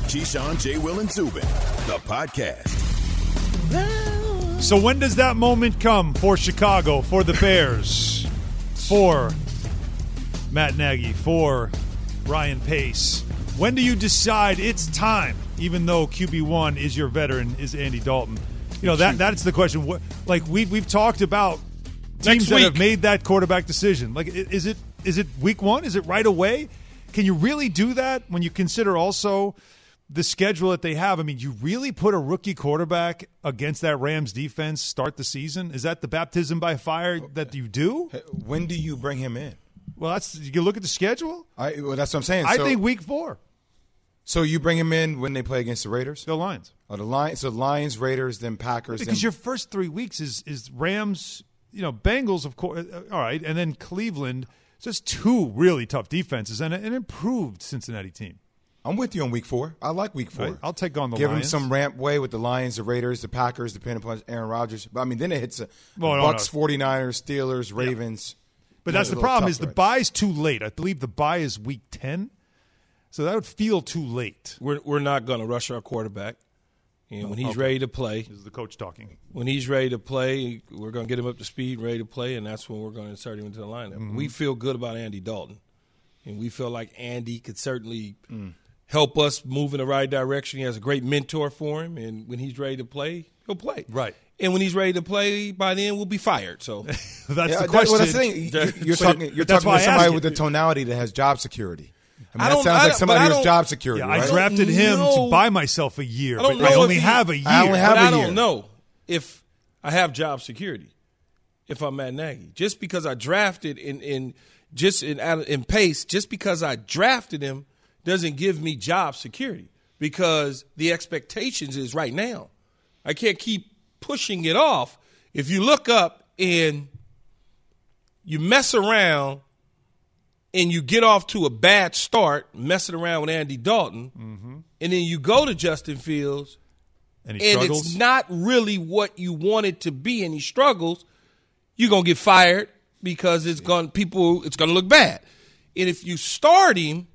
Keyshawn, J. Will, and Zubin, the podcast. So when does that moment come for Chicago, for the Bears, for Matt Nagy, for Ryan Pace? When do you decide it's time, even though QB1 is your veteran, is Andy Dalton? You know, that's the question. Like, we've talked about teams that have made that quarterback decision. Like, is it week one? Is it right away? Can you really do that when you consider also the schedule that they have? I mean, you really put a rookie quarterback against that Rams defense start the season? Is that the baptism by fire that you do? When do you bring him in? Well, you look at the schedule. That's what I'm saying. I think week 4. So you bring him in when they play against the Raiders? The Lions. Oh, the Lions. So Lions, Raiders, then Packers. Because your first 3 weeks is Rams, Bengals, of course. All right, and then Cleveland. So it's 2 really tough defenses and an improved Cincinnati team. I'm with you on week 4. I like week 4. Right. I'll take on the Give Lions. him some ramp way with the Lions, the Raiders, the Packers, depending upon Aaron Rodgers. But, I mean, then it hits Bucks, 49ers, Steelers, Ravens. But that's the problem is the bye's too late. I believe the bye is week 10. So that would feel too late. We're not going to rush our quarterback. And when he's ready to play. This is the coach talking. When he's ready to play, we're going to get him up to speed, ready to play, and that's when we're going to insert him into the lineup. Mm-hmm. We feel good about Andy Dalton. And we feel like Andy could certainly help us move in the right direction. He has a great mentor for him. And when he's ready to play, he'll play. Right. And when he's ready to play, by then we'll be fired. So that's the question. Well, that's the thing. You're talking to somebody with a tonality that has job security. I mean, that sounds like somebody who has job security. Yeah, right? I drafted him to buy myself a year, but I only have a year. I don't know if I have job security if I'm Matt Nagy. Just because I drafted in Pace, just because I drafted him doesn't give me job security because the expectations is right now. I can't keep pushing it off. If you look up and you mess around and you get off to a bad start, messing around with Andy Dalton, and then you go to Justin Fields, and it's not really what you want it to be, and he struggles, you're going to get fired because it's going to look bad. And if you start him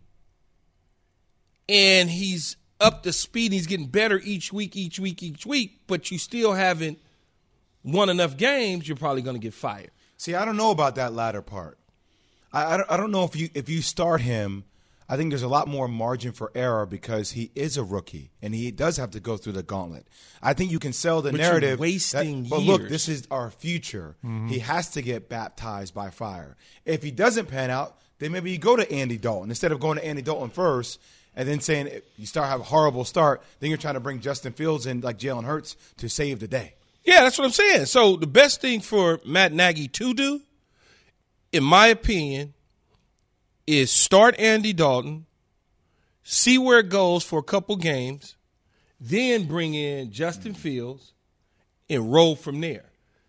and he's up to speed, he's getting better each week, but you still haven't won enough games, you're probably going to get fired. See, I don't know about that latter part. I don't know if you start him. I think there's a lot more margin for error because he is a rookie and he does have to go through the gauntlet. I think you can sell the narrative. You're wasting but years. Look, this is our future. He has to get baptized by fire. If he doesn't pan out, then maybe you go to Andy Dalton instead of going to Andy Dalton first and then saying you have a horrible start. Then you're trying to bring Justin Fields in like Jalen Hurts to save the day. Yeah, that's what I'm saying. So the best thing for Matt Nagy to do, in my opinion, is start Andy Dalton, see where it goes for a couple games, then bring in Justin Fields and roll from there.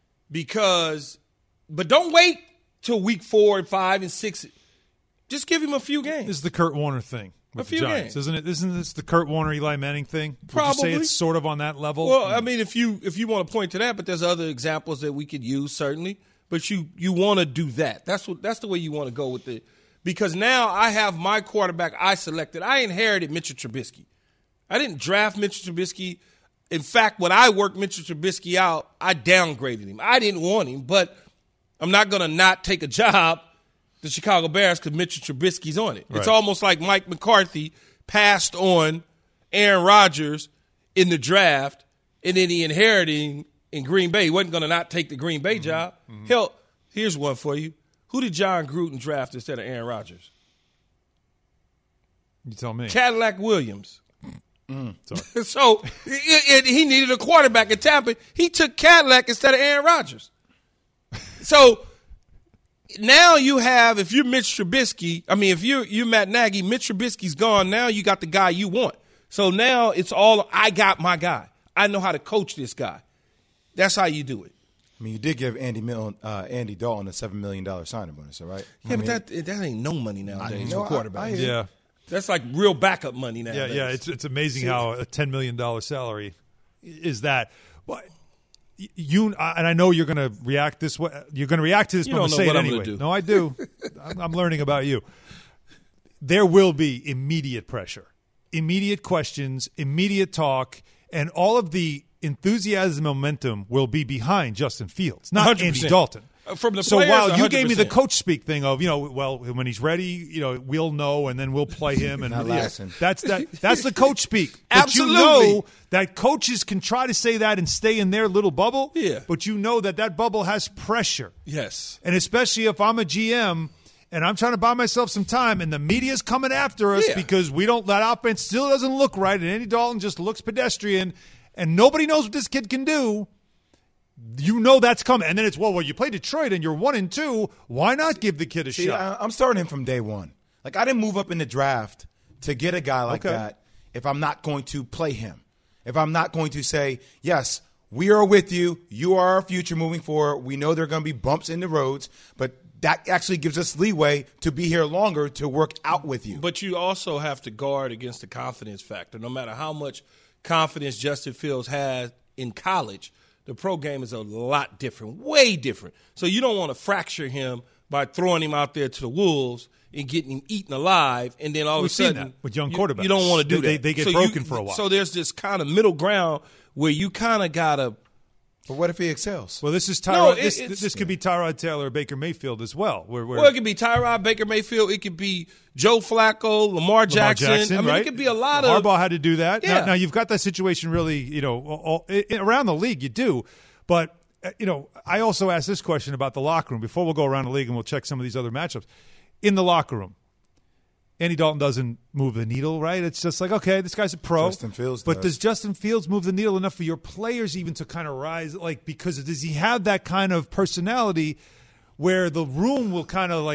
But don't wait till week 4 and 5 and 6. Just give him a few games. This is the Kurt Warner thing. With a few the Giants, games, isn't it? Isn't this the Kurt Warner, Eli Manning thing? Probably. Would you say it's sort of on that level? Well, I mean, if you want to point to that, but there's other examples that we could use certainly. But you want to do that. That's the way you want to go with it. Because now I have my quarterback I selected. I inherited Mitchell Trubisky. I didn't draft Mitchell Trubisky. In fact, when I worked Mitchell Trubisky out, I downgraded him. I didn't want him, but I'm not going to not take a job, the Chicago Bears, because Mitchell Trubisky's on it. Right. It's almost like Mike McCarthy passed on Aaron Rodgers in the draft, and then he inherited him in Green Bay. He wasn't going to not take the Green Bay job. Hell, here's one for you. Who did John Gruden draft instead of Aaron Rodgers? You tell me. Cadillac Williams. So he needed a quarterback in Tampa. He took Cadillac instead of Aaron Rodgers. So now you have, if you're Mitch Trubisky, if you're Matt Nagy, Mitch Trubisky's gone. Now you got the guy you want. So now it's all, I got my guy. I know how to coach this guy. That's how you do it. I mean, you did give Andy Dalton a $7 million signing bonus, all right? Yeah, but that ain't no money nowadays for quarterback. Yeah. That's like real backup money nowadays. Yeah. It's amazing how a $10 million salary is that. But and I know you're going to react this way. You're going to react to this, but I'm going to say it anyway. No, I do. I'm learning about you. There will be immediate pressure. immediate questions, immediate talk, and all of the enthusiasm and momentum will be behind Justin Fields, not 100%. Andy Dalton. From the So players, while you gave me the 100%. coach speak thing of, well, when he's ready, we'll know, and then we'll play him. And Not lasting. that's the coach speak. But Absolutely. you know that coaches can try to say that and stay in their little bubble. Yeah. But you know that bubble has pressure. Yes. And especially if I'm a GM and I'm trying to buy myself some time and the media's coming after us Yeah. because that offense still doesn't look right and Andy Dalton just looks pedestrian and nobody knows what this kid can do. You know that's coming. And then it's, well, you play Detroit and you're 1-2. Why not give the kid a See, shot? I'm starting him from day one. Like, I didn't move up in the draft to get a guy like Okay. that if I'm not going to play him. If I'm not going to say, yes, we are with you. You are our future moving forward. We know there are going to be bumps in the roads, but that actually gives us leeway to be here longer to work out with you. But you also have to guard against the confidence factor. No matter how much confidence Justin Fields had in college, the pro game is a lot different, way different. So you don't want to fracture him by throwing him out there to the wolves and getting him eaten alive, and then all We've of a seen sudden that with young you- quarterbacks. You don't want to do They- that. they get So broken for a while. So there's this kind of middle ground where you kind of gotta. But what if he excels? Well, this is No, Tyrod. it's- This could be Tyrod Taylor or Baker Mayfield as well. Where Well, it could be Tyrod, Baker Mayfield. It could be Joe Flacco, Lamar Jackson. I mean, right? it could be a lot of. Harbaugh had to do that. Yeah. Now you've got that situation really, around the league. You do, but I also asked this question about the locker room before we'll go around the league and we'll check some of these other matchups. In the locker room, Andy Dalton doesn't move the needle, right? It's just like, okay, this guy's a pro. Justin Fields but does. does Justin Fields move the needle enough for your players even to kind of rise? Like, because does he have that kind of personality where the room will kind of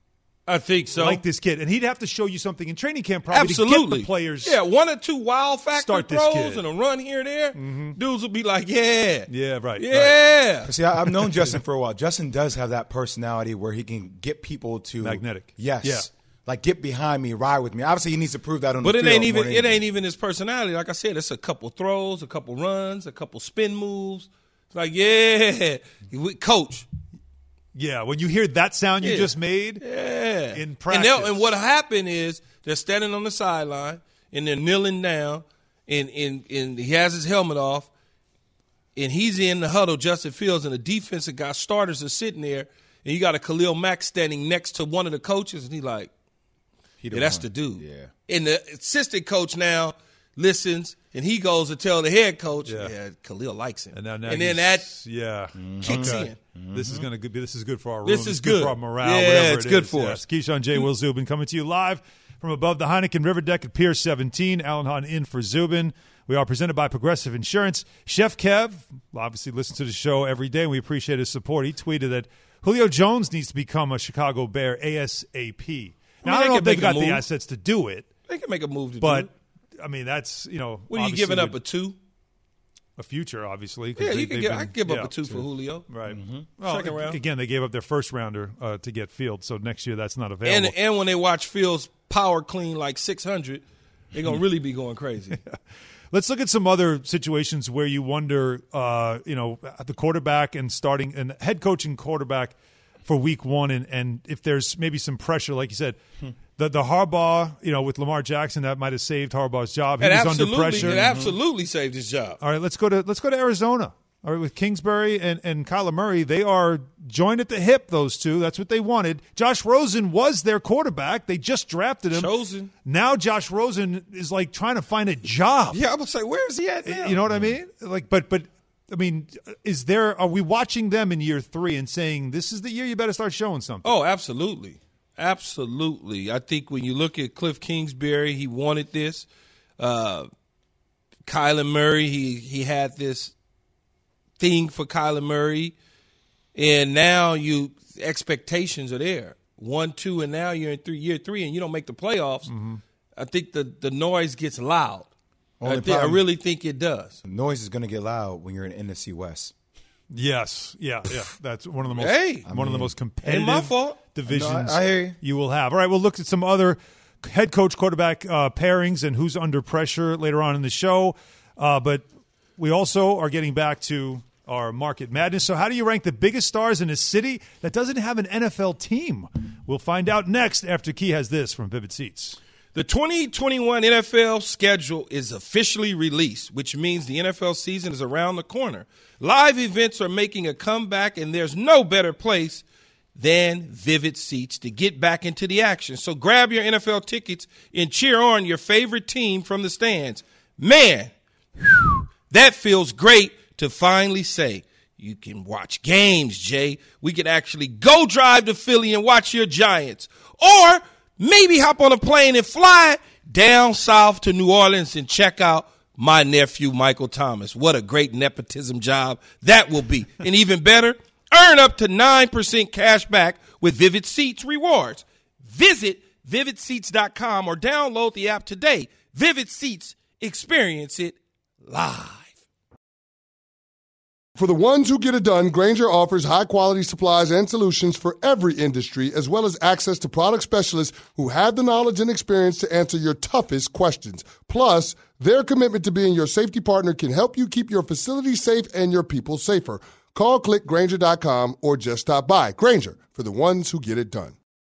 I think so. like this kid, and he'd have to show you something in training camp probably to Absolutely. get the players. Yeah, 1 or 2 wild factor Start this throws kid. and a run here and there. Dudes will be like, yeah. Yeah, right. Yeah. See, I've known Justin for a while. Justin does have that personality where he can get people to Magnetic. Yes. Yeah. Like, get behind me, ride with me. Obviously, he needs to prove that on But the it field. ain't even more than it ain't anything. even his personality. Like I said, it's a couple throws, a couple runs, a couple spin moves. It's like, yeah, coach. Yeah, when you hear that sound you Yeah. just made, Yeah. In And, practice. and what happened is they're standing on the sideline and they're kneeling down and he has his helmet off and he's in the huddle, Justin Fields, and the defensive guy starters are sitting there and you got a Khalil Mack standing next to one of the coaches and he's like, He yeah, that's one. the dude. Yeah. And the assistant coach now listens and he goes to tell the head coach, yeah, Khalil likes him. and now and then that kicks okay. in. This is gonna this is good for our room. This is good. for our morale. Yeah, whatever it's it good is. for Yes. us. Keyshawn J. Will Zubin coming to you live from above the Heineken River Deck at Pier 17. Alan Hahn in for Zubin. We are presented by Progressive Insurance. Chef Kev obviously listens to the show every day, and we appreciate his support. He tweeted that Julio Jones needs to become a Chicago Bear ASAP. Now, I they don't know can if they've make a got the move. assets to do it, They can make a move to do but it. I mean that's What are you obviously giving up, would- a 2? a future, obviously. 'cause Yeah, they- you can they've give. been- I give up yeah. a 2 for Julio. Right. Well, Second round. Again, they gave up their first rounder to get Fields, so next year that's not available. And when they watch Fields power clean like 600, they're gonna really be going crazy. Let's look at some other situations where you wonder, at the quarterback and starting and head coaching quarterback for week one, and if there's maybe some pressure, like you said, the Harbaugh, with Lamar Jackson, that might have saved Harbaugh's job. He was under pressure. It absolutely saved his job. All right, let's go to Arizona. All right, with Kingsbury and Kyler Murray, they are joined at the hip, those two. That's what they wanted. Josh Rosen was their quarterback. They just drafted him. Chosen. Now Josh Rosen is like trying to find a job. Yeah, I would say, where is he at now? You know what I mean? Like, but I mean, are we watching them in year 3 and saying this is the year you better start showing something? Oh, absolutely. Absolutely. I think when you look at Cliff Kingsbury, he wanted this. Kyler Murray, he had this thing for Kyler Murray, and now expectations are there. 1, 2, and now you're in year 3, and you don't make the playoffs. I think the noise gets loud. I really think it does. Noise is going to get loud when you're in NFC West. Yes, yeah. That's one of the most Hey, most ain't my competitive fault. divisions No, I hear you. will have. All right, we'll look at some other head coach quarterback pairings and who's under pressure later on in the show. But we also are getting back to our market madness. So how do you rank the biggest stars in a city that doesn't have an NFL team? We'll find out next after Key has this from Vivid Seats. The 2021 NFL schedule is officially released, which means the NFL season is around the corner. Live events are making a comeback, and there's no better place than Vivid Seats to get back into the action. So grab your NFL tickets and cheer on your favorite team from the stands. Man, that feels great to finally say you can watch games, Jay. We can actually go drive to Philly and watch your Giants. Or maybe hop on a plane and fly down south to New Orleans and check out my nephew, Michael Thomas. What a great nepotism job that will be. And even better, earn up to 9% cash back with Vivid Seats rewards. Visit vividseats.com or download the app today. Vivid Seats, experience it live. For the ones who get it done, Grainger offers high-quality supplies and solutions for every industry, as well as access to product specialists who have the knowledge and experience to answer your toughest questions. Plus, their commitment to being your safety partner can help you keep your facility safe and your people safer. Call, click Grainger.com, or just stop by. Grainger, for the ones who get it done.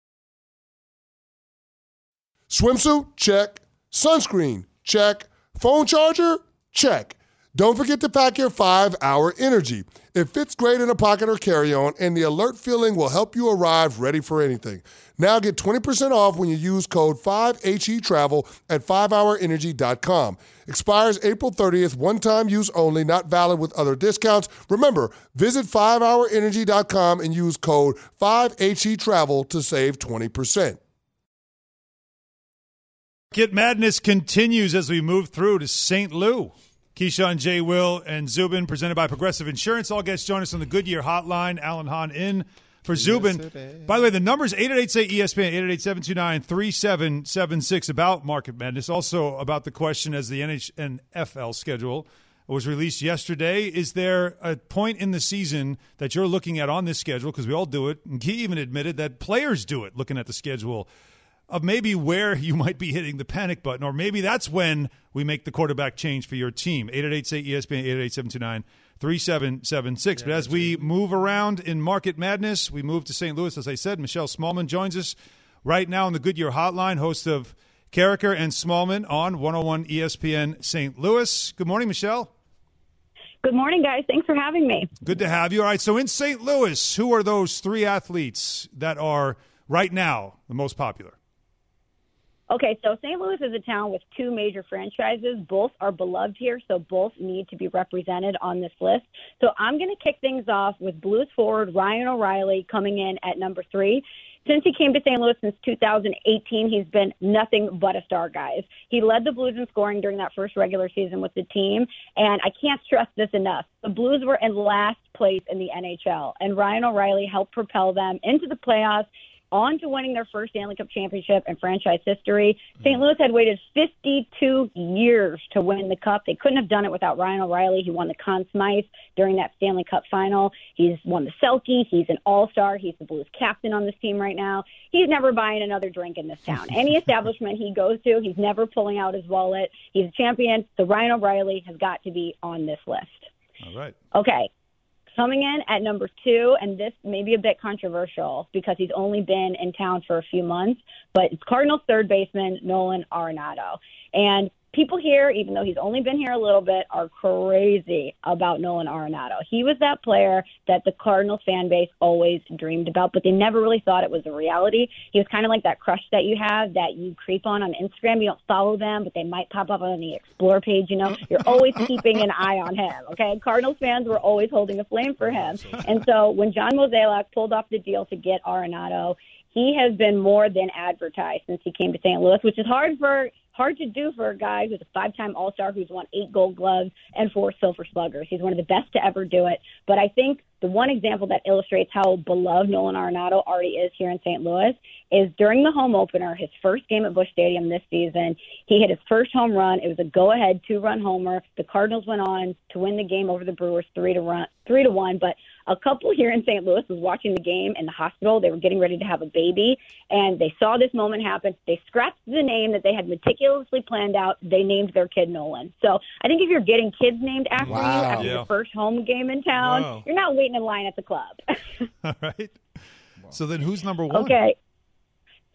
Swimsuit? Check. Sunscreen? Check. Phone charger? Check. Don't forget to pack your 5-Hour Energy. It fits great in a pocket or carry-on, and the alert feeling will help you arrive ready for anything. Now get 20% off when you use code 5HETRAVEL at 5hourenergy.com. Expires April 30th, one-time use only, not valid with other discounts. Remember, visit 5hourenergy.com and use code 5HETRAVEL to save 20%. Market Madness continues as we move through to St. Louis. Keyshawn, J. Will, and Zubin, presented by Progressive Insurance. All guests join us on the Goodyear Hotline. Alan Hahn in for Zubin. By the way, the number's 888-ESPN, 888-729-3776 about Market Madness. Also about the question as the NFL schedule was released yesterday. Is there a point in the season that you're looking at on this schedule, because we all do it, and Key even admitted that players do it, looking at the schedule, of maybe where you might be hitting the panic button, or maybe that's when we make the quarterback change for your team. 888-ESPN, 888-729-3776. But as we move around in Market Madness, we move to St. Louis. As I said, Michelle Smallman joins us right now on the Goodyear Hotline, host of Carricker and Smallman on 101 ESPN St. Louis. Good morning, Michelle. Good morning, guys. Thanks for having me. Good to have you. All right, so in St. Louis, who are those three athletes that are right now the most popular? Okay, so St. Louis is a town with two major franchises. Both are beloved here, so both need to be represented on this list. So I'm going to kick things off with Blues forward Ryan O'Reilly coming in at number 3. Since he came to St. Louis since 2018, he's been nothing but a star, guys. He led the Blues in scoring during that first regular season with the team, and I can't stress this enough. The Blues were in last place in the NHL, and Ryan O'Reilly helped propel them into the playoffs, on to winning their first Stanley Cup championship in franchise history. St. Louis had waited 52 years to win the Cup. They couldn't have done it without Ryan O'Reilly. He won the Conn Smythe during that Stanley Cup final. He's won the Selke. He's an all-star. He's the Blues captain on this team right now. He's never buying another drink in this town. Any establishment he goes to, he's never pulling out his wallet. He's a champion, so Ryan O'Reilly has got to be on this list. All right. Okay. Coming in at number 2, and this may be a bit controversial because he's only been in town for a few months, but it's Cardinals third baseman Nolan Arenado. And people here, even though he's only been here a little bit, are crazy about Nolan Arenado. He was that player that the Cardinals fan base always dreamed about, but they never really thought it was a reality. He was kind of like that crush that you have that you creep on Instagram. You don't follow them, but they might pop up on the Explore page. You know, you're always keeping an eye on him. Okay, Cardinals fans were always holding a flame for him. And so when John Mozeliak pulled off the deal to get Arenado, he has been more than advertised since he came to St. Louis, which is hard to do for a guy who's a 5-time All-Star who's won 8 Gold Gloves and 4 Silver Sluggers. He's one of the best to ever do it. But I think the one example that illustrates how beloved Nolan Arenado already is here in St. Louis is during the home opener, his first game at Busch Stadium this season, he hit his first home run. It was a go-ahead 2-run homer. The Cardinals went on to win the game over the Brewers 3-1. But a couple here in St. Louis was watching the game in the hospital. They were getting ready to have a baby, and they saw this moment happen. They scrapped the name that they had meticulously planned out. They named their kid Nolan. So I think if you're getting kids named after you after your first home game in town, you're not waiting in line at the club. All right. So then who's number 1? Okay.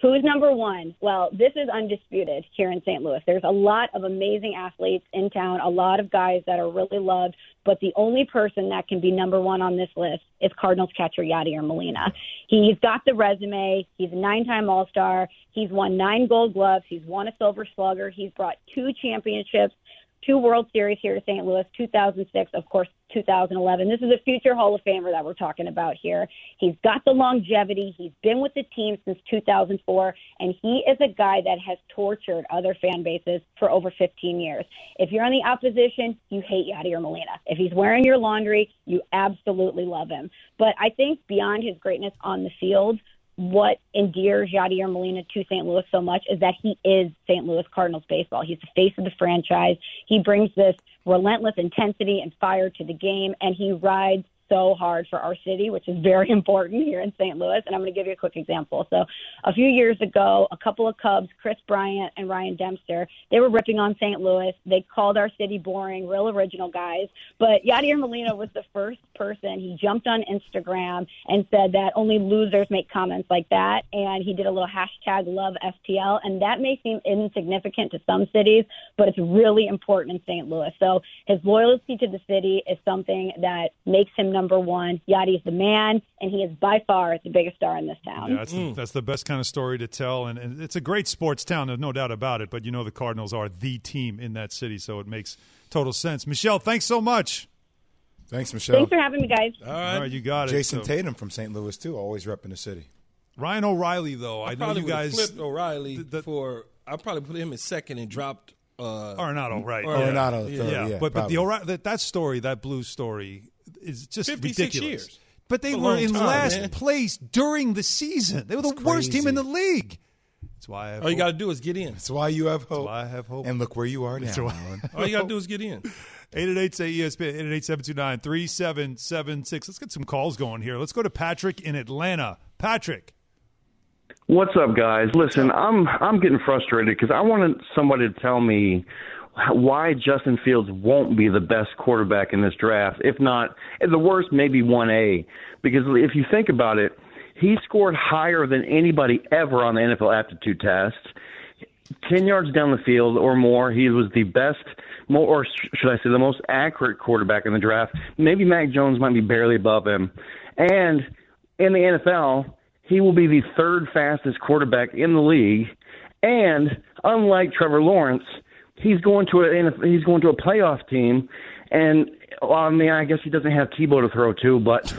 Who's number one? Well, this is undisputed here in St. Louis. There's a lot of amazing athletes in town, a lot of guys that are really loved, but the only person that can be number one on this list is Cardinals catcher Yadier Molina. He's got the resume. He's a 9-time All-Star. He's won 9 Gold Gloves. He's won a Silver Slugger. He's brought 2 championships, 2 World Series here to St. Louis, 2006, of course, 2011. This is a future Hall of Famer that we're talking about here. He's got the longevity. He's been with the team since 2004, and he is a guy that has tortured other fan bases for over 15 years. If you're on the opposition, you hate Yadier Molina. If he's wearing your laundry, you absolutely love him. But I think beyond his greatness on the field, what endears Yadier Molina to St. Louis so much is that he is St. Louis Cardinals baseball. He's the face of the franchise. He brings this relentless intensity and fire to the game, and he rides so hard for our city, which is very important here in St. Louis. And I'm going to give you a quick example. So a few years ago, a couple of Cubs, Chris Bryant and Ryan Dempster, they were ripping on St. Louis. They called our city boring, real original guys. But Yadier Molina was the first person. He jumped on Instagram and said that only losers make comments like that. And he did a little hashtag love FTL. And that may seem insignificant to some cities, but it's really important in St. Louis. So his loyalty to the city is something that makes him number one. Yadi is the man, and he is by far the biggest star in this town. Yeah, that's the best kind of story to tell, and it's a great sports town, there's no doubt about it, but you know the Cardinals are the team in that city, so it makes total sense. Michelle, thanks so much. Thanks, Michelle. Thanks for having me, guys. All right, you got it. Jason Tatum from St. Louis, too, always repping the city. Ryan O'Reilly, though, I know you guys flipped O'Reilly I probably put him in second and dropped Arenado, right? Arenado, yeah. But the O'Reilly, that story, that Blues story, is just 56 ridiculous. Years. But they a were long in time, last man. place during the season. They were the worst team in the league. That's why I have All you hope. got to do is get in. That's why you have hope. That's why I have hope. And look where you are now. All you got to do is get in. 888-SAY-ESPN, 888-729-3776. Let's get some calls going here. Let's go to Patrick in Atlanta. Patrick. What's up, guys? Listen, I'm getting frustrated because I wanted somebody to tell me why Justin Fields won't be the best quarterback in this draft. If not, at the worst, maybe 1A. Because if you think about it, he scored higher than anybody ever on the NFL aptitude test. 10 yards down the field or more, he was the best, or should I say the most accurate quarterback in the draft. Maybe Mac Jones might be barely above him. And in the NFL, he will be the 3rd fastest quarterback in the league. And unlike Trevor Lawrence, he's going to a playoff team, and I mean, I guess he doesn't have Tebow to throw to, but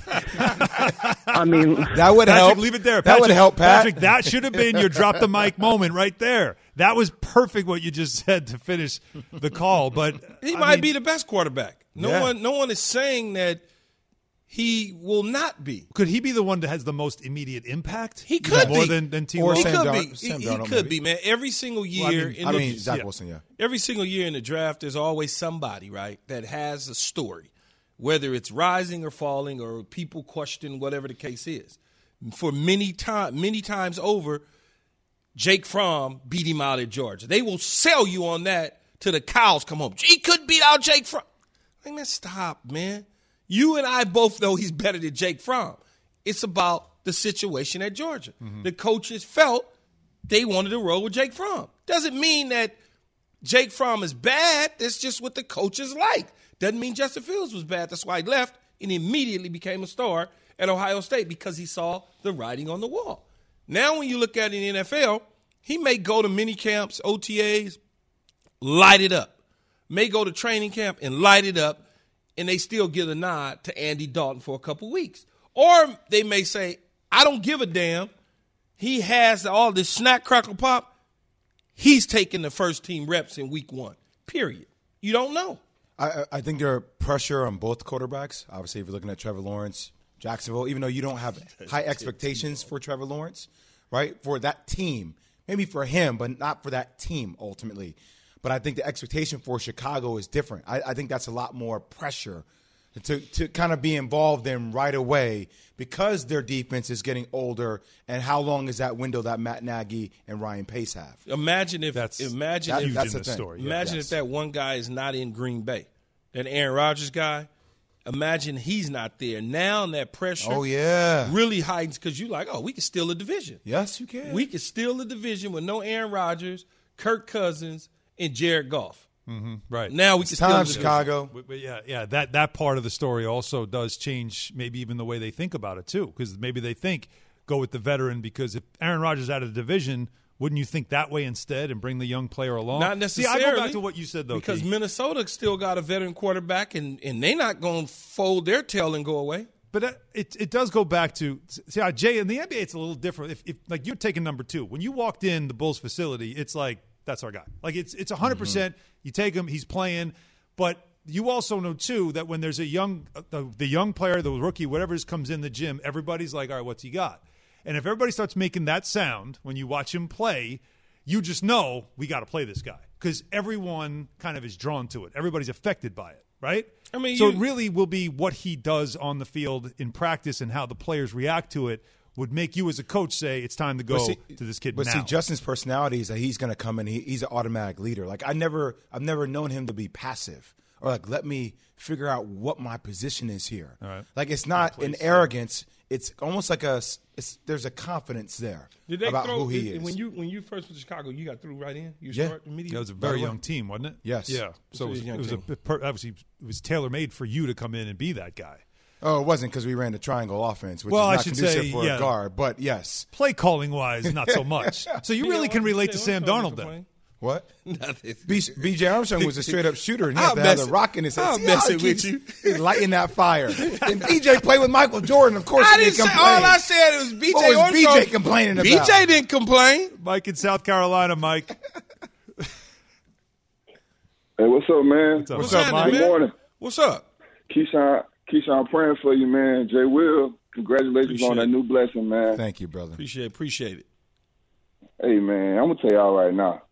I mean, that would Patrick, help. Leave it there. That would help, Pat. Patrick, that should have been your drop the mic moment right there. That was perfect what you just said to finish the call. But He might be the best quarterback. No one is saying that he will not be. Could he be the one that has the most immediate impact? He could more be. than T. Or Wolf? He Sam could Darnold- be. Sam He Darnold, could maybe. be, man. Every single year Zach Wilson, yeah. Every single year in the draft, there's always somebody, right, that has a story, whether it's rising or falling or people question whatever the case is. For many times over, Jake Fromm beat him out at Georgia. They will sell you on that till the cows come home. He could beat out Jake Fromm. Like, man, stop, man. You and I both know he's better than Jake Fromm. It's about the situation at Georgia. Mm-hmm. The coaches felt they wanted to roll with Jake Fromm. Doesn't mean that Jake Fromm is bad. That's just what the coaches like. Doesn't mean Justin Fields was bad. That's why he left and immediately became a star at Ohio State because he saw the writing on the wall. Now when you look at it in the NFL, he may go to mini camps, OTAs, light it up. May go to training camp and light it up, and they still give a nod to Andy Dalton for a couple weeks. Or they may say, I don't give a damn. He has all this snack, crackle, pop. He's taking the first team reps in week 1, period. You don't know. I think there are pressure on both quarterbacks. Obviously, if you're looking at Trevor Lawrence, Jacksonville, even though you don't have high expectations for Trevor Lawrence, right, for that team, maybe for him, but not for that team ultimately. But I think the expectation for Chicago is different. I think that's a lot more pressure to kind of be involved in right away because their defense is getting older. And how long is that window that Matt Nagy and Ryan Pace have? Imagine if that's if the thing. story. imagine if that one guy is not in Green Bay, that Aaron Rodgers guy. Imagine he's not there. Now that pressure really heightens because you're like, we can steal a division. Yes, you can. We can steal a division with no Aaron Rodgers, Kirk Cousins, and Jared Goff. Mm-hmm. Right. Now we can steal a division. Chicago. But yeah, that part of the story also does change maybe even the way they think about it too, because maybe they think go with the veteran because if Aaron Rodgers is out of the division, wouldn't you think that way instead and bring the young player along? Not necessarily. See, I go back to what you said, though, because Keith. Minnesota still got a veteran quarterback, and they're not going to fold their tail and go away. But it does go back to – Jay, in the NBA it's a little different. If like you're taking number 2. When you walked in the Bulls facility, it's like that's our guy. Like it's 100%. You take him, he's playing. But you also know, too, that when there's a young the young player, the rookie, whatever comes in the gym, everybody's like, all right, what's he got? And if everybody starts making that sound when you watch him play, you just know we got to play this guy because everyone kind of is drawn to it. Everybody's affected by it, right? I mean, so it really will be what he does on the field in practice and how the players react to it would make you as a coach say it's time to go to this kid now. But see, Justin's personality is that he's going to come in. He's an automatic leader. Like I've never known him to be passive or like let me figure out what my position is here. All right. Like it's not an arrogance. It's almost like there's a confidence there about who he is. When you first went to Chicago, you got through right in. You start immediately. That was a very young team, wasn't it? Yes. Yeah. So obviously it was tailor made for you to come in and be that guy. Oh, it wasn't because we ran the triangle offense, which is not conducive for a guard. But yes, play calling wise, not so much. So you really can relate to Sam Darnold then. What? Nothing. B.J. Armstrong was a straight-up shooter, and he had to have the rock in his head. I'll mess it with you. He's lighting that fire. And B.J. played with Michael Jordan, of course. I didn't say all I said. It was B.J. What was B.J. complaining about? B.J. didn't complain. Mike in South Carolina, Mike. Hey, what's up, man? What's up, Mike? Good morning. What's up? Keyshawn, praying for you, man. Jay Will, congratulations on that new blessing, man. Thank you, brother. Appreciate it. Hey, man, I'm going to tell y'all right now.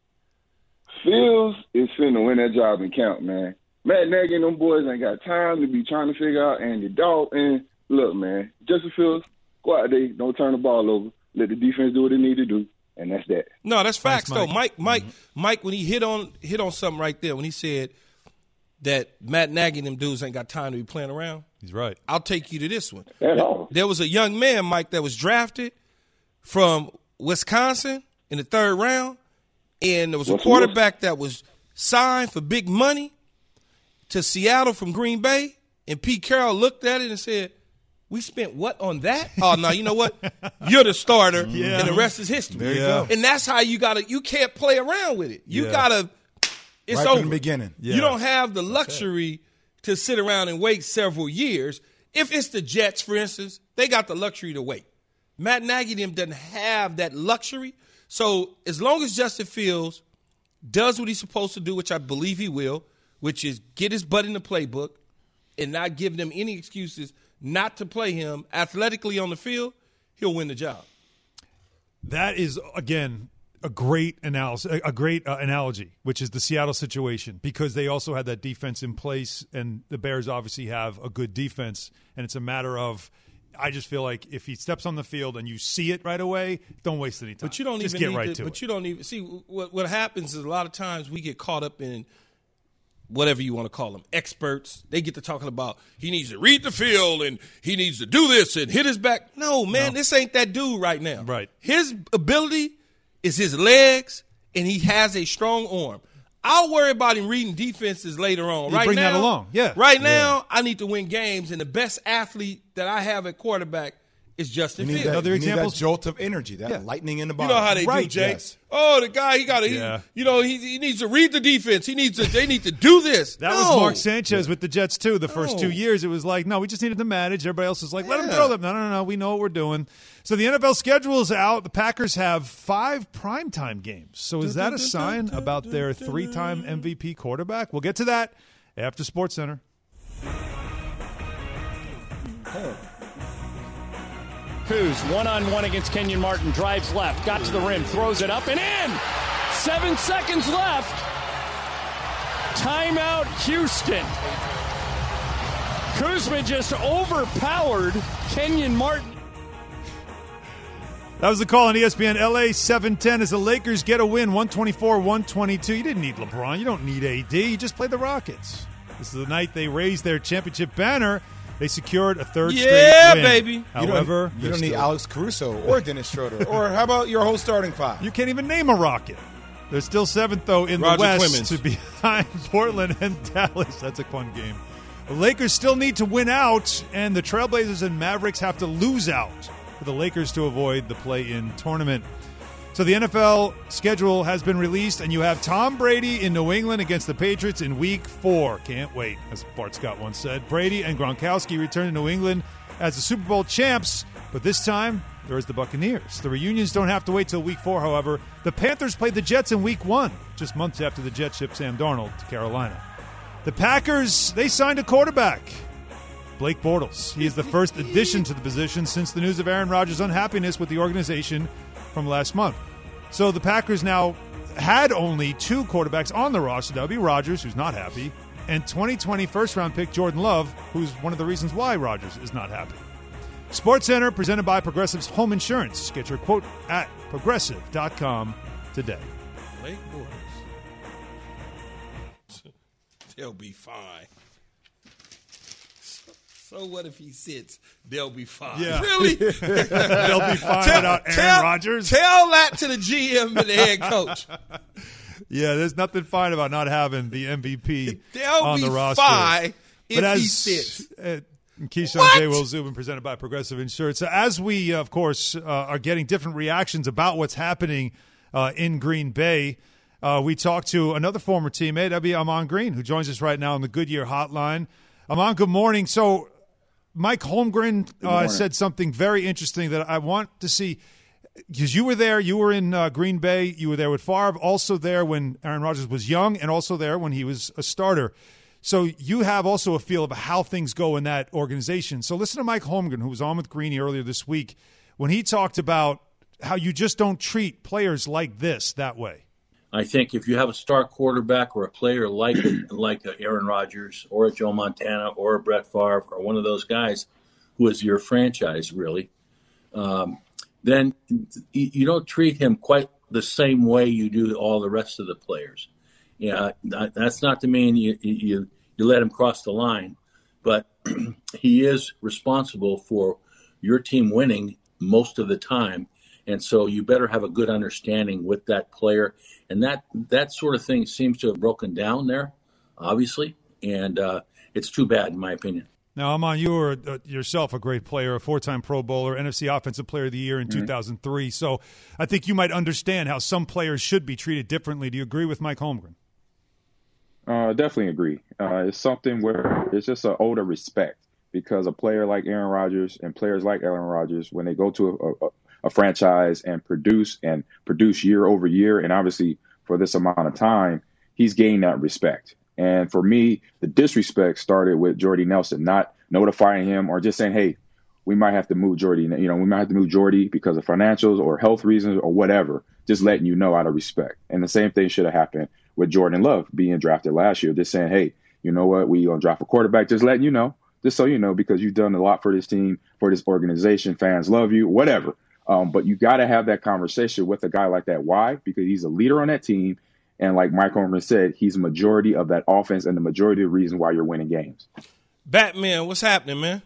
Fields is finna win that job in camp, man. Matt Nagy and them boys ain't got time to be trying to figure out Andy Dalton. Look, man, Justin Fields, go out there, don't turn the ball over. Let the defense do what it need to do, and that's that. No, that's facts, Mike. though. Mike, when he hit on something right there, when he said that Matt Nagy and them dudes ain't got time to be playing around. He's right. I'll take you to this one. At all. There was a young man, Mike, that was drafted from Wisconsin in the 3rd round, and there was a quarterback that was signed for big money to Seattle from Green Bay, and Pete Carroll looked at it and said, we spent what on that? Oh, no, you know what? You're the starter, and the rest is history. There you go. And that's how you can't play around with it. You got to – it's right over. from the beginning. Yeah. You don't have the luxury to sit around and wait several years. If it's the Jets, for instance, they got the luxury to wait. Matt Nagy them doesn't have that luxury. So as long as Justin Fields does what he's supposed to do, which I believe he will, which is get his butt in the playbook and not give them any excuses not to play him athletically on the field, he'll win the job. That is, again, a great analogy, which is the Seattle situation, because they also had that defense in place, and the Bears obviously have a good defense, and it's a matter of I just feel like if he steps on the field and you see it right away, don't waste any time. But you don't just even get right to to But it. you don't even see what happens is a lot of times we get caught up in whatever you want to call them, experts. They get to talking about he needs to read the field and he needs to do this and hit his back. No, man, this ain't that dude right now. Right. His ability is his legs, and he has a strong arm. I'll worry about him reading defenses later on. You bring that along, yeah. Right now, I need to win games, and the best athlete that I have at quarterback is Justin Fields. Other you need examples? that jolt of energy, that lightning in the body. You know how they do, Right, Jay. yes. Oh, the guy, he needs to read the defense. They need to do this. That was Mark Sanchez with the Jets, too. The first 2 years, it was like, no, we just needed to manage. Everybody else is like, let him throw them. No, we know what we're doing. So the NFL schedule is out. The Packers have 5 primetime games. So is that a sign about their 3-time MVP quarterback? We'll get to that after SportsCenter. Kuz, one-on-one against Kenyon Martin, drives left, got to the rim, throws it up and in! 7 seconds left. Timeout, Houston. Kuzma just overpowered Kenyon Martin. That was the call on ESPN. LA 7-10 as the Lakers get a win, 124-122. You didn't need LeBron. You don't need AD. You just played the Rockets. This is the night they raised their championship banner. They secured a third straight win. Baby. However, you don't need Alex Caruso or Dennis Schroeder. Or how about your whole starting five? you can't even name a Rocket. They're still 7th, though, in Roger the West Clemens. to behind Portland and Dallas. That's a fun game. The Lakers still need to win out, and the Trailblazers and Mavericks have to lose out for the Lakers to avoid the play-in tournament. So the NFL schedule has been released, and you have Tom Brady in New England against the Patriots in Week 4. Can't wait, as Bart Scott once said. Brady and Gronkowski return to New England as the Super Bowl champs, but this time there's the Buccaneers. The reunions don't have to wait till Week 4, however. The Panthers played the Jets in Week 1, just months after the Jets shipped Sam Darnold to Carolina. The Packers, they signed a quarterback, Blake Bortles. He is the first addition to the position since the news of Aaron Rodgers' unhappiness with the organization from last month. So the Packers now had only 2 quarterbacks on the roster. That would be Rodgers, who's not happy, and 2020 first-round pick Jordan Love, who's one of the reasons why Rodgers is not happy. SportsCenter, presented by Progressive's Home Insurance. Get your quote at Progressive.com today. Blake Bortles. They'll be fine. So what if he sits? They'll be fine. Yeah. Really? They'll be fine without Aaron Rodgers. Tell that to the GM and the head coach. Yeah, there's nothing fine about not having the MVP They'll on be the roster. fine if but he sits. Keyshawn J. Will Zubin, presented by Progressive Insurance. So as we, of course, are getting different reactions about what's happening in Green Bay, we talked to another former teammate, that'd be Amon Green, who joins us right now on the Goodyear Hotline. Amon, good morning. So Mike Holmgren said something very interesting that I want to see, because you were there. You were in Green Bay. You were there with Favre, also there when Aaron Rodgers was young, and also there when he was a starter. So you have also a feel of how things go in that organization. So listen to Mike Holmgren, who was on with Greeny earlier this week, when he talked about how you just don't treat players like this that way. I think if you have a star quarterback or a player like Aaron Rodgers or a Joe Montana or a Brett Favre or one of those guys who is your franchise, really, then you don't treat him quite the same way you do all the rest of the players. Yeah, that's not to mean you let him cross the line, but he is responsible for your team winning most of the time, and so you better have a good understanding with that player. And that sort of thing seems to have broken down there, obviously, and it's too bad, in my opinion. Now, Amon, you were yourself a great player, a 4-time Pro Bowler, NFC Offensive Player of the Year in 2003. So I think you might understand how some players should be treated differently. Do you agree with Mike Holmgren? Definitely agree. It's something where it's just an ode of respect, because a player like Aaron Rodgers and players like Aaron Rodgers, when they go to a franchise and produce year over year, and obviously for this amount of time, he's gained that respect. And for me, the disrespect started with Jordy Nelson, not notifying him or just saying, hey, we might have to move Jordy. We might have to move Jordy because of financials or health reasons or whatever, just letting you know out of respect. And the same thing should have happened with Jordan Love being drafted last year, just saying, hey, you know what, we going to draft a quarterback, just letting you know, just so you know, because you've done a lot for this team, for this organization, fans love you, whatever. But you got to have that conversation with a guy like that. Why? Because he's a leader on that team. And like Mike Holmgren said, he's a majority of that offense and the majority of the reason why you're winning games. Batman, what's happening, man?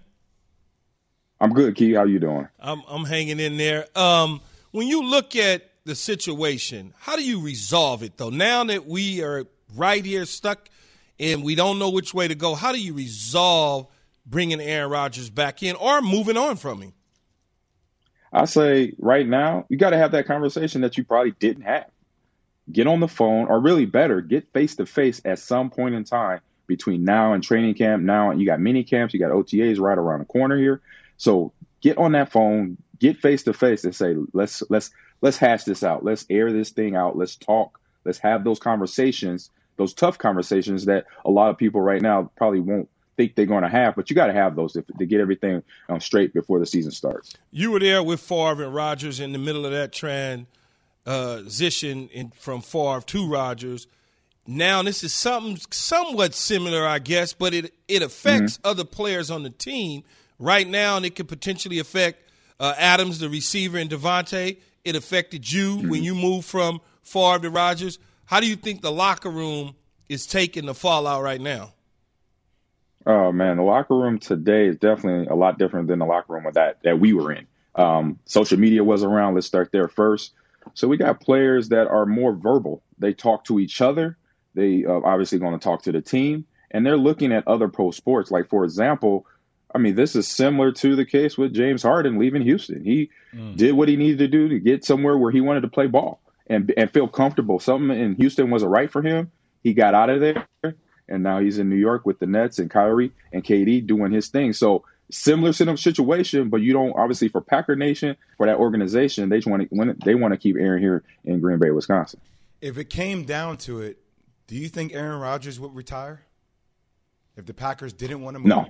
I'm good, Key. How you doing? I'm hanging in there. When you look at the situation, how do you resolve it, though? Now that we are right here stuck and we don't know which way to go, how do you resolve bringing Aaron Rodgers back in or moving on from him? I say right now, you got to have that conversation that you probably didn't have. Get on the phone, or really better, get face-to-face at some point in time between now and training camp. Now you got mini camps, you got OTAs right around the corner here. So get on that phone, get face-to-face and say, let's hash this out. Let's air this thing out. Let's talk. Let's have those conversations, those tough conversations that a lot of people right now probably won't think they're going to have, but you got to have those to get everything straight before the season starts. You were there with Favre and Rodgers in the middle of that transition from Favre to Rodgers. Now this is something somewhat similar, I guess, but it affects other players on the team right now, and it could potentially affect Adams, the receiver, and Devontae. It affected you when you moved from Favre to Rodgers. How do you think the locker room is taking the fallout right now? Oh man, the locker room today is definitely a lot different than the locker room that we were in. Social media was around. Let's start there first. So we got players that are more verbal. They talk to each other. They obviously going to talk to the team, and they're looking at other pro sports. Like, for example, I mean, this is similar to the case with James Harden leaving Houston. He did what he needed to do to get somewhere where he wanted to play ball and feel comfortable. Something in Houston wasn't right for him. He got out of there, and now he's in New York with the Nets and Kyrie and KD doing his thing. So similar situation, but you don't, obviously, for Packer Nation, for that organization, they want to keep Aaron here in Green Bay, Wisconsin. If it came down to it, do you think Aaron Rodgers would retire if the Packers didn't want to move?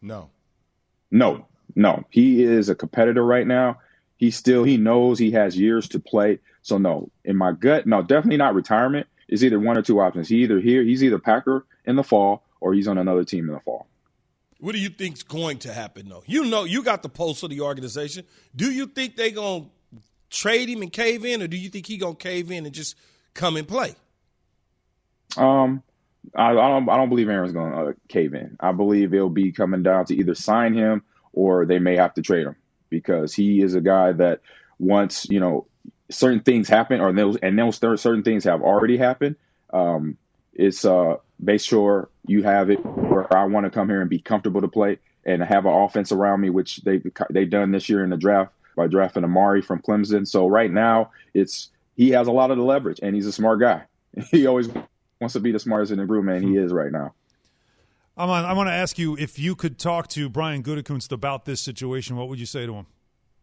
No. He is a competitor right now. He knows he has years to play. So no, in my gut, no, definitely not retirement. It's either one or two options. He's either Packer in the fall or he's on another team in the fall. What do you think's going to happen, though? You know, you got the pulse of the organization. Do you think they're going to trade him and cave in, or do you think he's going to cave in and just come and play? I don't believe Aaron's going to cave in. I believe it'll be coming down to either sign him or they may have to trade him, because he is a guy that once, certain things happen, or those certain things have already happened. It's make sure you have it where I want to come here and be comfortable to play and have an offense around me, which they've done this year in the draft by drafting Amari from Clemson. So right now he has a lot of the leverage, and he's a smart guy. He always wants to be the smartest in the room, and he is right now. I want to ask you, if you could talk to Brian Gutekunst about this situation, what would you say to him?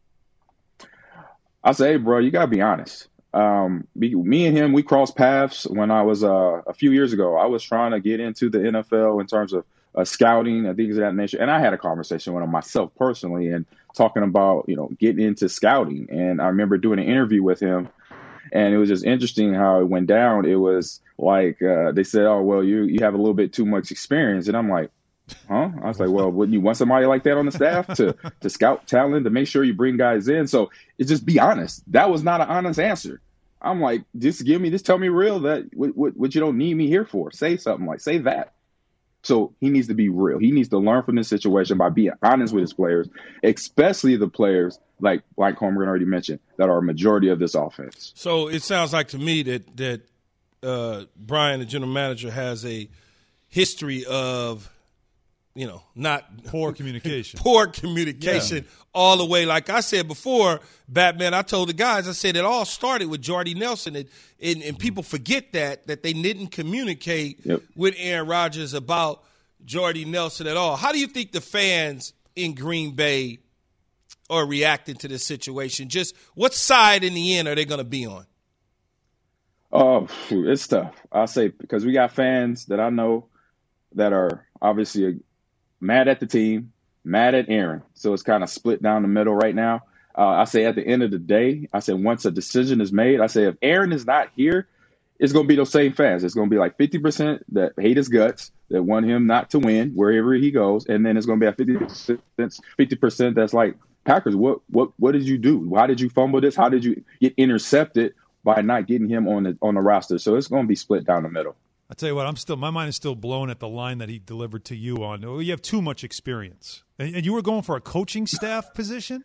I say, hey, bro, you got to be honest. Me and him, we crossed paths when I was a few years ago. I was trying to get into the NFL in terms of scouting and things of that nature. And I had a conversation with him myself personally and talking about, getting into scouting. And I remember doing an interview with him, and it was just interesting how it went down. It was like they said, oh, well, you have a little bit too much experience. And I'm like, huh? I was like, well, wouldn't you want somebody like that on the staff to scout talent, to make sure you bring guys in? So it's just be honest. That was not an honest answer. I'm like, just tell me real that what you don't need me here for. Say something say that. So he needs to be real. He needs to learn from this situation by being honest with his players, especially the players like Holmgren already mentioned, that are a majority of this offense. So it sounds like to me that Brian, the general manager, has a history of, not poor communication. All the way. Like I said before, Batman, I told the guys, I said it all started with Jordy Nelson, and people forget that they didn't communicate with Aaron Rodgers about Jordy Nelson at all. How do you think the fans in Green Bay are reacting to this situation? Just what side in the end are they going to be on? Oh, it's tough. I say, because we got fans that I know that are obviously mad at the team, mad at Aaron. So it's kind of split down the middle right now. I say at the end of the day, I say once a decision is made, I say if Aaron is not here, it's going to be those same fans. It's going to be like 50% that hate his guts, that want him not to win wherever he goes. And then it's going to be a 50% that's like, Packers, what did you do? Why did you fumble this? How did you get intercepted by not getting him on the roster? So it's going to be split down the middle. I tell you what, my mind is still blown at the line that he delivered to you on. Oh, you have too much experience, and you were going for a coaching staff position,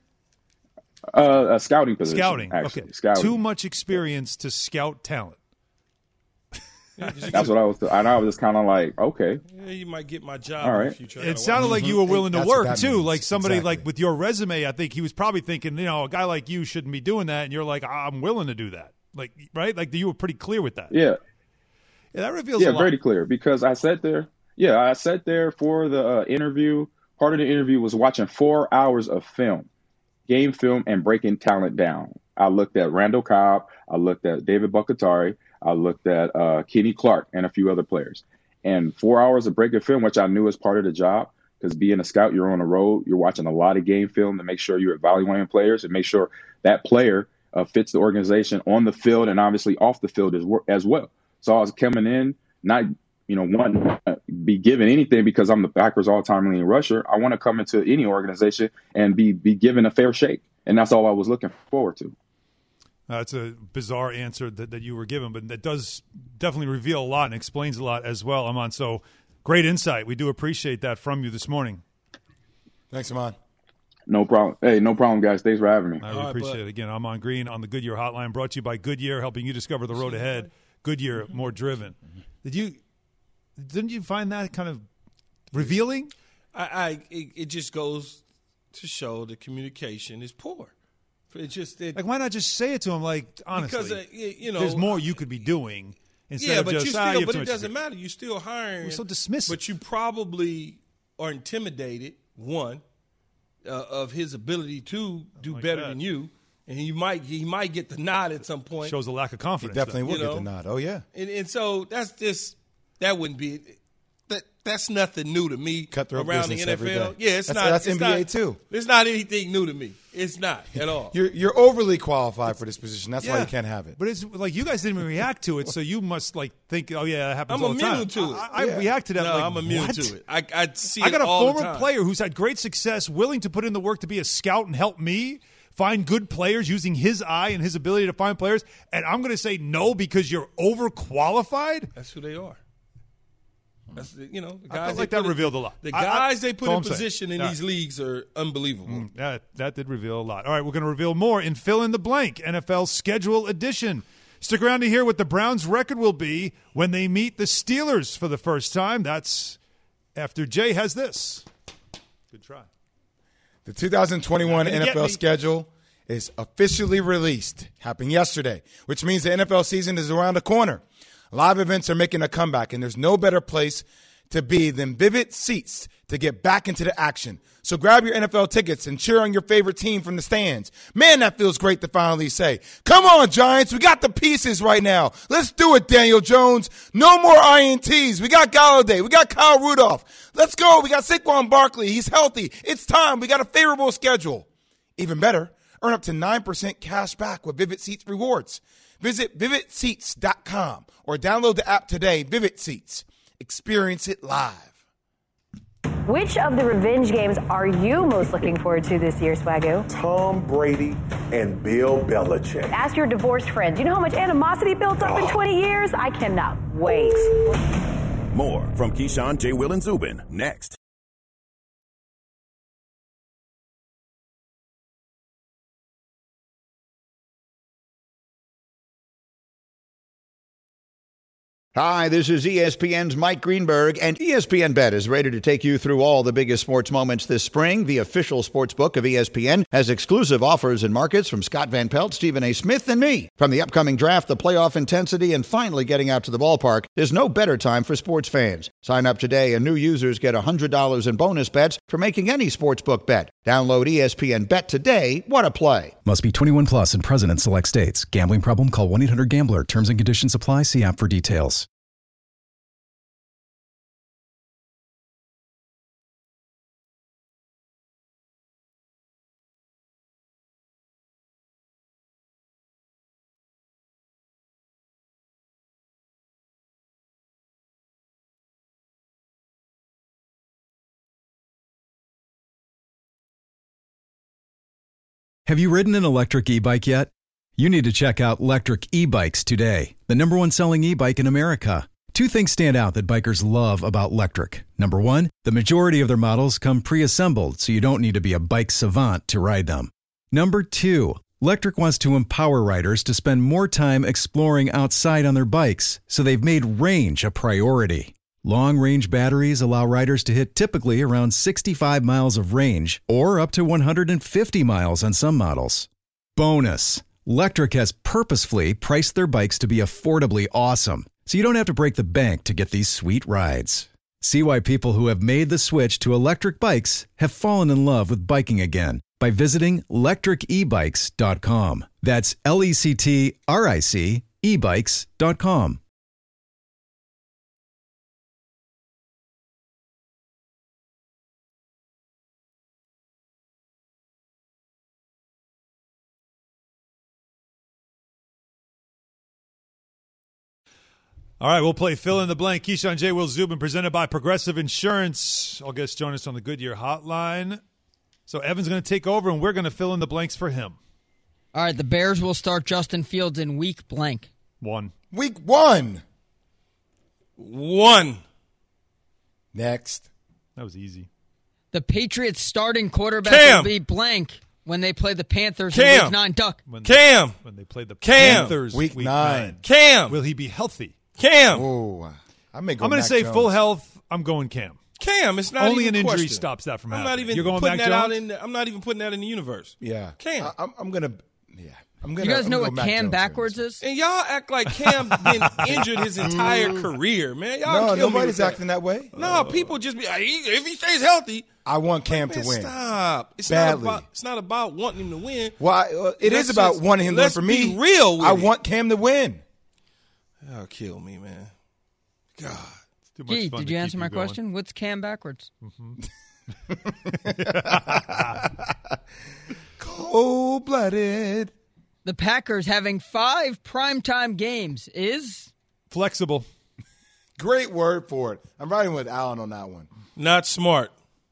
a scouting position. Scouting, actually. Okay. Scouting. Too much experience to scout talent. That's what I was. I was just kind of like, okay, yeah, you might get my job. All right. If you try it sounded like you were willing to work too. Means. Like somebody exactly. like with your resume, I think he was probably thinking, a guy like you shouldn't be doing that, and you're like, I'm willing to do that. Like, right? Like you were pretty clear with that. Yeah. Yeah, that reveals a lot. Very clear, because I sat there. Yeah, I sat there for the interview. Part of the interview was watching 4 hours of game film, and breaking talent down. I looked at Randall Cobb. I looked at David Buckatari. I looked at Kenny Clark and a few other players. And 4 hours of breaking film, which I knew was part of the job, because being a scout, you're on the road. You're watching a lot of game film to make sure you're evaluating players and make sure that player fits the organization on the field and obviously off the field as well. So I was coming in, not wanting to be given anything because I'm the Packers all-time leading rusher. I want to come into any organization and be given a fair shake. And that's all I was looking forward to. It's a bizarre answer that you were given, but that does definitely reveal a lot and explains a lot as well, Aman. So Great insight. We do appreciate that from you this morning. Thanks, Amon. No problem. Hey, no problem, guys. Thanks for having me. I really appreciate it. Again, I'm on Green on the Goodyear Hotline, brought to you by Goodyear, helping you discover the road ahead. Goodyear, more driven. Didn't you find that kind of revealing? It just goes to show the communication is poor. Why not just say it to him? Like, honestly, because there's more you could be doing instead of just. But it doesn't matter. You're still hiring. We're so dismissive. But you probably are intimidated. One. Of his ability to do better than you, and he might get the nod at some point. Shows a lack of confidence. He definitely will get the nod. Oh yeah, and so that wouldn't be that's nothing new to me around the NFL. Yeah, that's NBA too. It's not anything new to me. It's not at all. You're overly qualified for this position. That's why you can't have it. But it's like you guys didn't even react to it, so you must think, oh yeah, that happens all the time. I'm immune to it. I react to that. No, like, I'm immune what? to it. I see. I got it all a former the time. player who's had great success, willing to put in the work to be a scout and help me find good players using his eye and his ability to find players, and I'm going to say no because you're overqualified. That's who they are. That's the guys. I feel like that revealed a lot. The guys they put in position in these leagues are unbelievable. That did reveal a lot. All right, we're going to reveal more in Fill in the Blank, NFL Schedule Edition. Stick around to hear what the Browns' record will be when they meet the Steelers for the first time. That's after Jay has this. Good try. The 2021 NFL schedule is officially released. Happened yesterday, which means the NFL season is around the corner. Live events are making a comeback, and there's no better place to be than Vivid Seats to get back into the action. So grab your NFL tickets and cheer on your favorite team from the stands. Man, that feels great to finally say, come on, Giants, we got the pieces right now. Let's do it, Daniel Jones. No more INTs. We got Galladay. We got Kyle Rudolph. Let's go. We got Saquon Barkley. He's healthy. It's time. We got a favorable schedule. Even better, earn up to 9% cash back with Vivid Seats rewards. Visit VividSeats.com or download the app today. Vivid Seats. Experience it live. Which of the revenge games are you most looking forward to this year, Swagoo? Tom Brady and Bill Belichick. Ask your divorced friends. You know how much animosity built up in 20 years? I cannot wait. More from Keyshawn, J. Will, and Zubin next. Hi, this is ESPN's Mike Greenberg, and ESPN Bet is ready to take you through all the biggest sports moments this spring. The official sports book of ESPN has exclusive offers and markets from Scott Van Pelt, Stephen A. Smith, and me. From the upcoming draft, the playoff intensity, and finally getting out to the ballpark, there's no better time for sports fans. Sign up today, and new users get $100 in bonus bets for making any sportsbook bet. Download ESPN Bet today. What a play. Must be 21 plus and present in select states. Gambling problem? Call 1-800-GAMBLER. Terms and conditions apply. See app for details. Have you ridden an electric e-bike yet? You need to check out Lectric E-Bikes today, the #1 selling e-bike in America. Two things stand out that bikers love about Lectric. Number one, the majority of their models come pre-assembled, so you don't need to be a bike savant to ride them. Number two, Lectric wants to empower riders to spend more time exploring outside on their bikes, so they've made range a priority. Long-range batteries allow riders to hit typically around 65 miles of range or up to 150 miles on some models. Bonus, Lectric has purposefully priced their bikes to be affordably awesome, so you don't have to break the bank to get these sweet rides. See why people who have made the switch to electric bikes have fallen in love with biking again by visiting lectricebikes.com. That's LECTRIC ebikes.com. All right, we'll play Fill in the Blank. Keyshawn, J. Will, Zubin, presented by Progressive Insurance. All guests join us on the Goodyear Hotline. So Evan's going to take over, and we're going to fill in the blanks for him. All right, the Bears will start Justin Fields in week blank. One. Week one. Next. That was easy. The Patriots starting quarterback Cam. will be blank when they play the Panthers Cam. in Week 9. Duck. When Cam. they play the Cam. Panthers Week 9. Cam. Will he be healthy? Cam. Oh, I may go I'm going to Mac say Jones. full health. I'm going Cam. Cam, it's not Only even an a injury question. stops that from I'm happening. not even You're going putting Mac that out Jones? I'm not even putting that in the universe. Yeah. Cam. I'm going to – yeah. I'm gonna, You guys I'm know gonna what go Mac Cam Jones backwards here. is? And y'all act like Cam been injured his entire career, man. Y'all No, kill me nobody's with that. acting that way. No, people just be if he stays healthy. I want Cam to Man, win. Stop. It's Badly. not about wanting him to win. Well, it is about wanting him to win let's for me. Be real with I it. want Cam to win. Y'all kill me, man. God. Too much Gee, fun did to you keep answer my going. question? What's Cam backwards? Cold-blooded. The Packers having 5 primetime games is Flexible. Great word for it. I'm riding with Allen on that one. Not smart.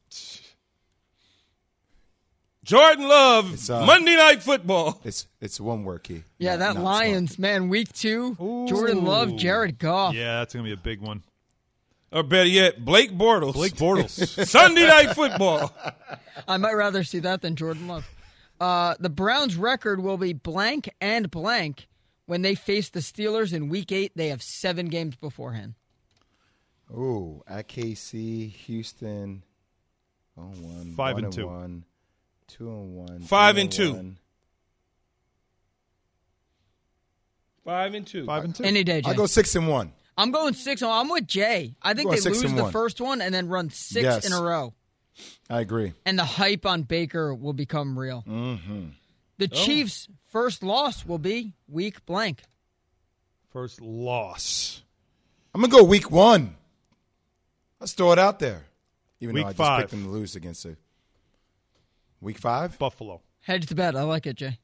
Jordan Love, Monday Night Football. It's one word, Key. yeah, that not Lions man. Week 2, Jordan Love, Jared Goff. Yeah, that's going to be a big one. Or better yet, Blake Bortles. Blake Bortles. Sunday Night Football. I might rather see that than Jordan Love. The Browns' record will be blank and blank when they face the Steelers in Week 8. They have 7 games beforehand. Ooh, at KC, Houston, 0-1, 5-2. 1-1, 2-1, 5-2. 5-2. 5-2. Any day, Jay. I'll go 6-1. I'm going 6. I'm with Jay. I think Going they lose the 6-1. first one and then run 6 Yes. in a row. I agree. And the hype on Baker will become real. Mm-hmm. The Chiefs' first loss will be week blank. First loss. I'm going to go week 1. Let's throw it out there. Even Week though I just 5. picked them to lose against it. Week 5? Buffalo. Hedge the bet. I like it, Jay.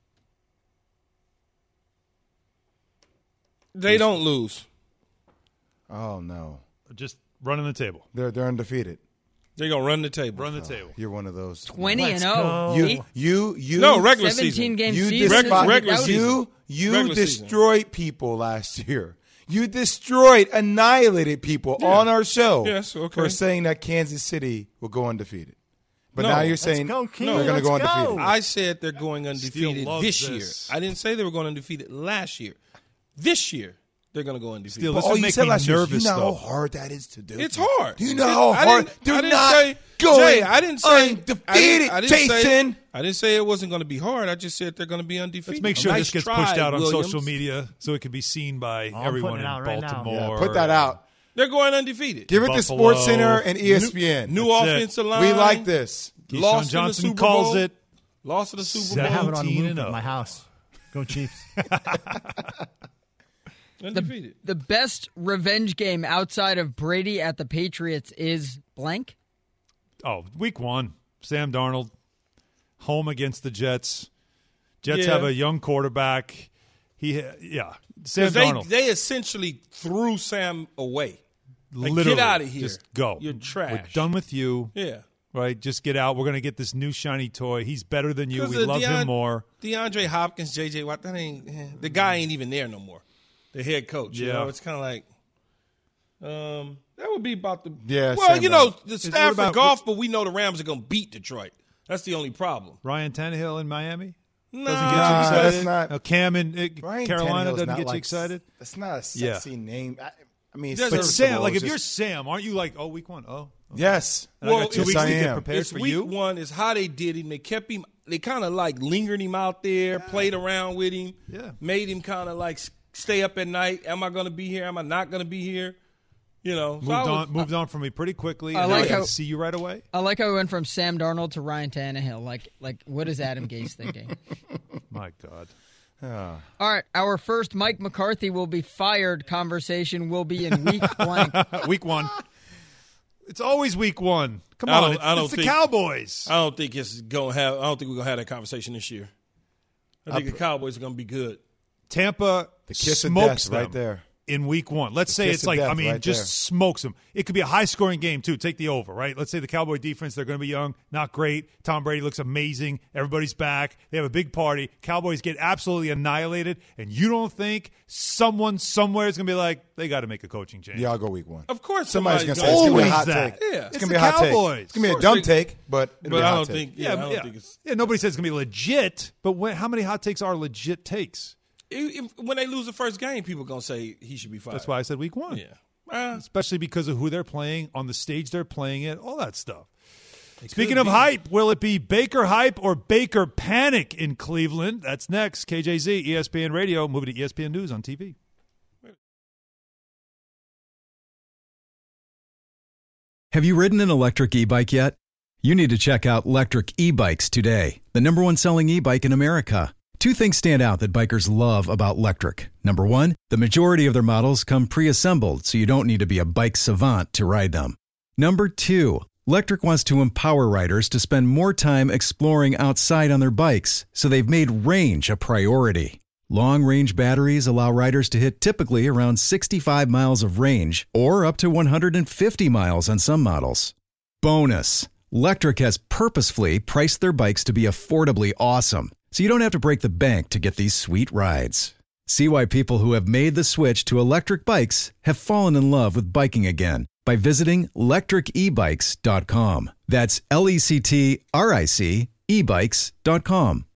They don't lose. Oh, no. Just running the table. They're undefeated. They're going to run the table. Run the table. You're one of those. 20-0. You. No, regular 17 season. game You season. regular season. You Regular destroyed people last year. You annihilated people on our show Yes, okay. for saying that Kansas City will go undefeated. But No. now you're Let's saying go, they're King. going to Let's go go. undefeated. I said they're going undefeated Steele loves this this. year. I didn't say they were going undefeated last year. This year, they're going to go undefeated. Steele, But this all would you make said me last year, nervous, you know though. how hard that is to do. It's hard. Do you know how I hard? didn't- They're I didn't not say, going Jay, I didn't say undefeated, I didn't say- Jason. I didn't say it wasn't going to be hard. I just said they're going to be undefeated. Let's make sure Nice this gets try, pushed out on Williams. social media so it can be seen by I'm everyone putting in it out right now. Baltimore. Yeah, put that out. They're going undefeated. Give it to Buffalo. Sports Center and ESPN. New That's it. offensive line. We like this. Keyshawn Lost Johnson in the Super calls Bowl. it. Lost to the Super I Bowl. have it on 17 loop and at 0. my house. Go Chiefs. Undefeated. The best revenge game outside of Brady at the Patriots is blank. Oh, week 1. Sam Darnold, home against the Jets. Jets Yeah. have a young quarterback. Sam Because Darnold. they essentially threw Sam away. Like, Literally, get out of here. Just go. You're trash. We're done with you. Yeah. Right? Just get out. We're going to get this new shiny toy. He's better than you. 'Cause We of love him more. DeAndre Hopkins, J.J. Watt, the guy ain't even there no more. The head coach. You Yeah. know, it's kind of like, that would be about the. Yeah, Well, Sam you know, Darnold. the Stafford golf, but we know the Rams are going to beat Detroit. That's the only problem. Ryan Tannehill in Miami? Nah, Doesn't get you Nah, excited? that's not- Oh, Cam in Ryan Carolina Tannehill's doesn't not get you like- excited? That's not a Yeah. sexy name. I mean, it's But But serviceable. Sam, like It's if you're just- Sam, aren't you like, oh, week 1? Oh. Okay. Yes. And I got 2 yes, weeks I to get am. prepared It's for week you? 1 is how they did him. They kept him. They kind of like lingered him out there, played around with him, made him kind of like stay up at night. Am I going to be here? Am I not going to be here? You know, Moved on from me pretty quickly. I and like I can how- see you right away. I like how we went from Sam Darnold to Ryan Tannehill. Like what is Adam Gase thinking? My God. All right, our first Mike McCarthy will be fired conversation will be in week blank. Week 1. It's always week 1. Come I on, don't it's the think- Cowboys. I don't think it's going to have. I don't think we're going to have that conversation this year. I think the Cowboys are going to be good. Tampa The kiss of smokes death them. right there. in week one. Let's say kiss it's of like, death I mean, right just there. smokes them. It could be a high-scoring game, too. Take the over, right? Let's say the Cowboy defense, they're going to be young, not great. Tom Brady looks amazing. Everybody's back. They have a big party. Cowboys get absolutely annihilated, and you don't think someone somewhere is going to be like, they got to make a coaching change. Yeah, I'll go week one. Of course, Somebody's going to say gonna- it's going to be a Always hot that. take. Yeah. It's It's going to the be a hot Cowboys. take. It's going to be a Of dumb course take, but it'll be a I hot don't take. think. Yeah, I don't think it's. Yeah, nobody says it's going to be legit, but how many hot takes are legit takes? When they lose the first game, people are going to say he should be fired. That's why I said week one. Yeah. Especially because of who they're playing, on the stage they're playing it, all that stuff. Speaking of hype, will it be Baker hype or Baker panic in Cleveland? That's next. KJZ, ESPN Radio, moving to ESPN News on TV. Have you ridden an electric e-bike yet? You need to check out Electric E-Bikes today, the #1 selling e-bike in America. Two things stand out that bikers love about Electric. Number one, the majority of their models come pre-assembled, so you don't need to be a bike savant to ride them. Number two, Electric wants to empower riders to spend more time exploring outside on their bikes, so they've made range a priority. Long-range batteries allow riders to hit typically around 65 miles of range, or up to 150 miles on some models. Bonus, Electric has purposefully priced their bikes to be affordably awesome, so you don't have to break the bank to get these sweet rides. See why people who have made the switch to electric bikes have fallen in love with biking again by visiting lectricebikes.com. That's LECTRIC ebikes.com.